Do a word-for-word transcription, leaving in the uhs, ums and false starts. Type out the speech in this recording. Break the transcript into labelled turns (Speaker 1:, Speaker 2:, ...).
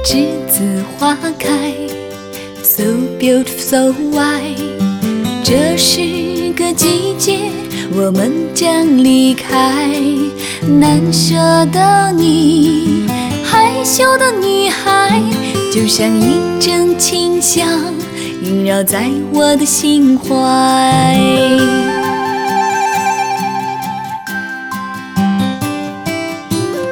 Speaker 1: 栀子花开 ，so beautiful so white。这是个季节，我们将离开。难舍的你，害羞的女孩，就像一阵清香，萦绕在我的心怀。